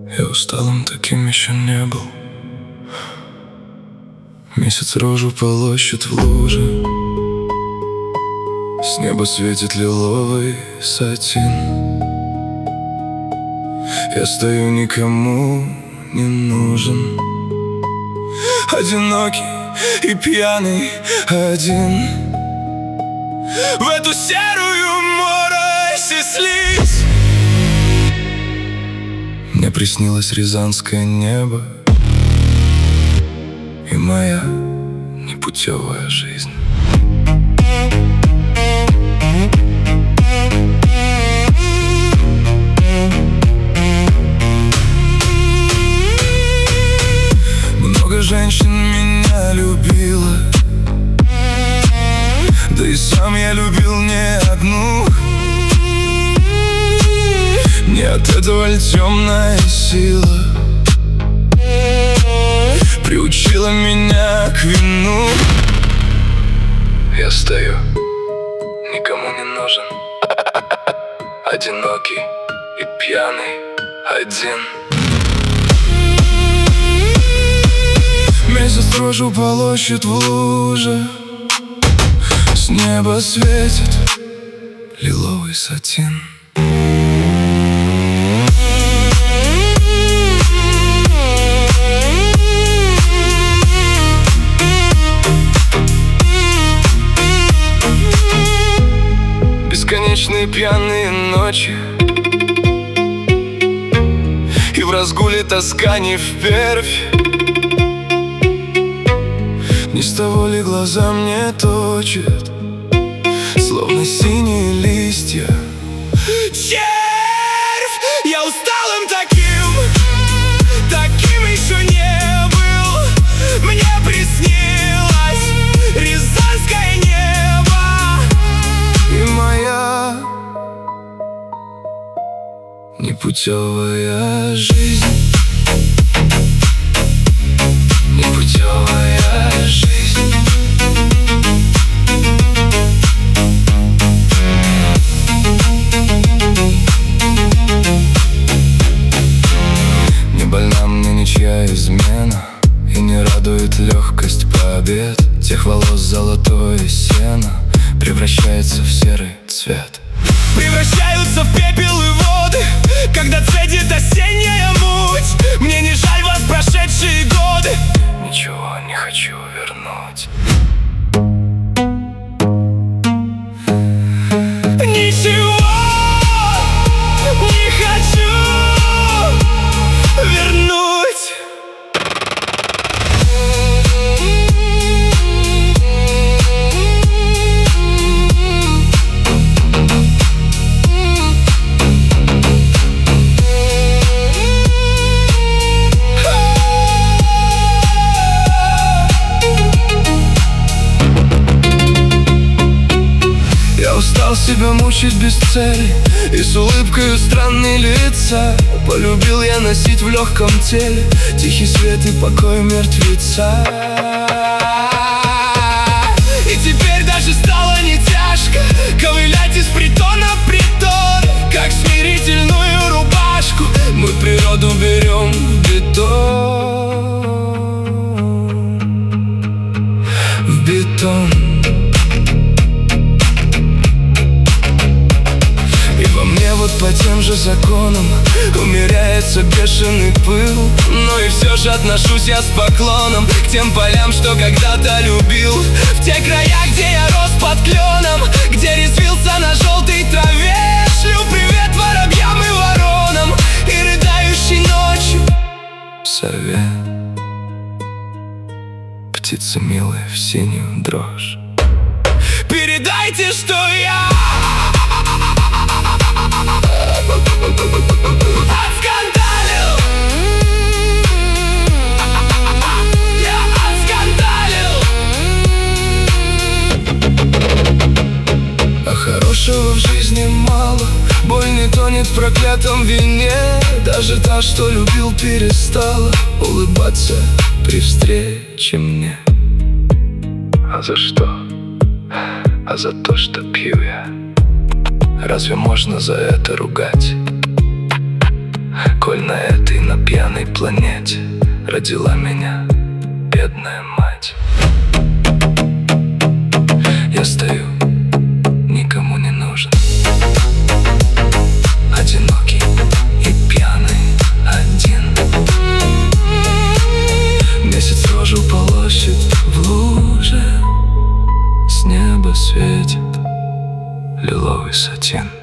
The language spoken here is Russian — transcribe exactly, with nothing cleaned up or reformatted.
Я усталым таким еще не был. Месяц рожу полощет в луже. С неба светит лиловый сатин. Я стою, никому не нужен, одинокий и пьяный один. В эту серую морось и слизь мне приснилось рязанское небо и моя непутевая жизнь. Много женщин меня любило, да и сам я любил не одну. Не от этого ль темная сила приучила меня к вину? Я стою, никому не нужен, одинокий и пьяный один. Месяц рожу полощет в луже. С неба светит лиловый сатин. Бесконечные пьяные ночи, и в разгуле тоска не впервь. Не с того ли глаза мне точат, словно синие листья? Червь! Я усталым таким, таким еще не был. Мне приснилось рязанское небо и моя непутевая жизнь. Непутевая жизнь. Не больна мне ничья измена, и не радует легкость побед. Тех волос золотое сено превращается в серый цвет. Превращаются в пепел и воды, когда цедит осенняя муть. Мне не жаль вас, прошедшие годы. Ничего не хочу вернуть. Ничего не хочу вернуть. Устал себя мучить без цели и с улыбкой у странной лица. Полюбил я носить в легком теле тихий свет и покой мертвеца. И теперь даже стало не тяжко ковылять из притона в притон. Как смирительную рубашку мы природу берем в бетон. В бетон. Вот по тем же законам умеряется бешеный пыл. Но и все же отношусь я с поклоном к тем полям, что когда-то любил. В те края, где я рос под кленом, где резвился на желтой траве. Шлю привет воробьям и воронам и рыдающей ночью сове. Птицы милые в синюю дрожь, передайте, что я отскандалил. Я отскандалил. А хорошего в жизни мало, боль не тонет в проклятом вине. Даже та, что любил, перестала улыбаться при встрече мне. А за что? А за то, что пью я. Разве можно за это ругать? Коль на этой написано планете родила меня бедная мать. Я стою, никому не нужен, одинокий и пьяный один. Месяц рожу полощет в луже, с неба светит лиловый сатин.